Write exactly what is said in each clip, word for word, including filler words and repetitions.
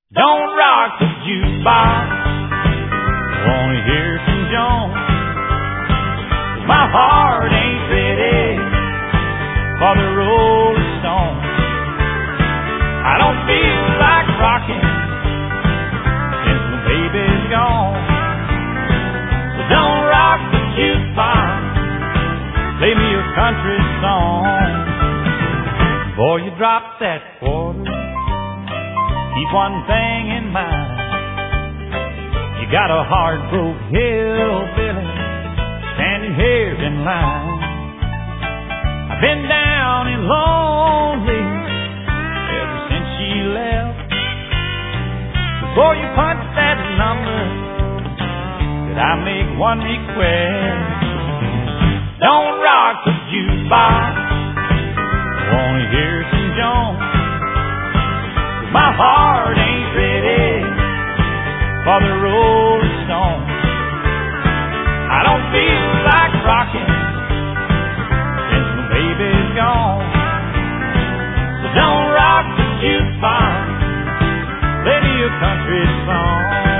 Don't rock the jukebox. I wanna hear some Jones. 'Cause my heart ain't ready for the Rolling Stones. I don't feel like rocking since my baby's gone. So don't rock the jukebox. Play me a country song. Before you drop that quarter, keep one thing in mind. You got a heart-broke hillbilly standing here in line. I've been down and lonely ever since she left. Before you punch that number, could I make one request? Don't rock the jukebox. I wanna hear some Jones. 'Cause my heart ain't ready for the Rolling Stones. I don't feel like rocking since my baby's gone. So don't rock the jukebox. Play me a country song.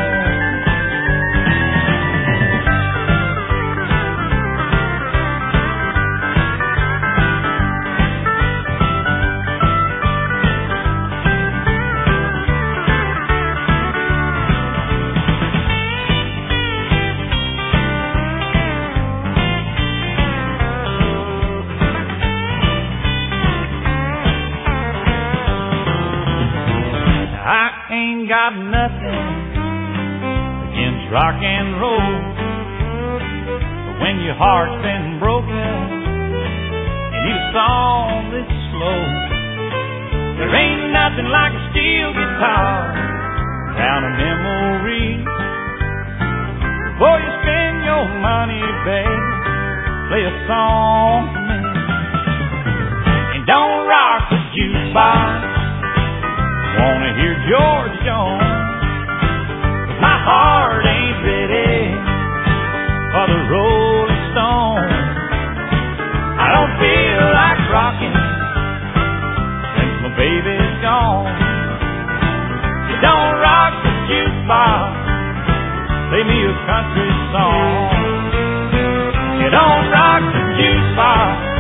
I ain't got nothing against rock and roll, but when your heart's been broken, you need a song that's slow. There ain't nothing like a steel guitar down a memory. Before you spend your money, babe, play a song for me. And don't rock the jukebox. Wanna hear George Jones. 'Cause my heart ain't ready for the Rolling Stones. I don't feel like rocking since my baby's gone. You don't rock the jukebox. Play me a country song. You don't rock the jukebox.